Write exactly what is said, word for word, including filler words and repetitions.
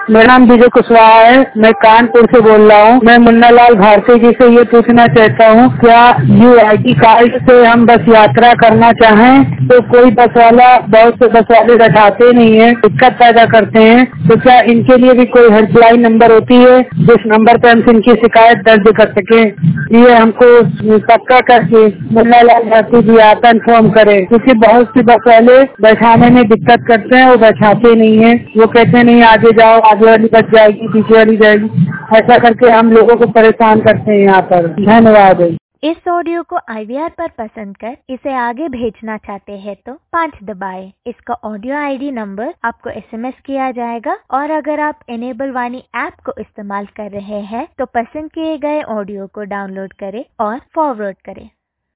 मेरा नाम विजय कुशवाहा है। मैं कानपुर से बोल रहा हूँ। मैं मुन्नालाल भारती जी से ये पूछना चाहता हूँ, क्या यू आई डी कार्ड से हम बस यात्रा करना चाहें तो कोई बस वाला, बहुत से बस वाले बैठाते नहीं है, दिक्कत पैदा करते हैं, तो क्या इनके लिए भी कोई हेल्पलाइन नंबर होती है जिस नंबर पर हम इनकी शिकायत दर्ज कर सके? ये हमको पक्का करके मुन्नालाल भारती जी आप इन्फॉर्म करें, क्योंकि बहुत सी बस वाले बैठाने में दिक्कत करते हैं, वो बैठाते नहीं है। वो कहते नहीं आगे जाओ, आगे वाली बच जाएगी, पीछे वाली जाएगी, ऐसा करके हम लोगों को परेशान करते हैं यहाँ पर। धन्यवाद। इस ऑडियो को आई वी आर पर पसंद कर इसे आगे भेजना चाहते हैं तो पाँच दबाएं। इसका ऑडियो आई डी नंबर आपको एस एम एस किया जाएगा, और अगर आप एनेबल वाणी ऐप को इस्तेमाल कर रहे हैं तो पसंद किए गए ऑडियो को डाउनलोड करें और फॉरवर्ड करें।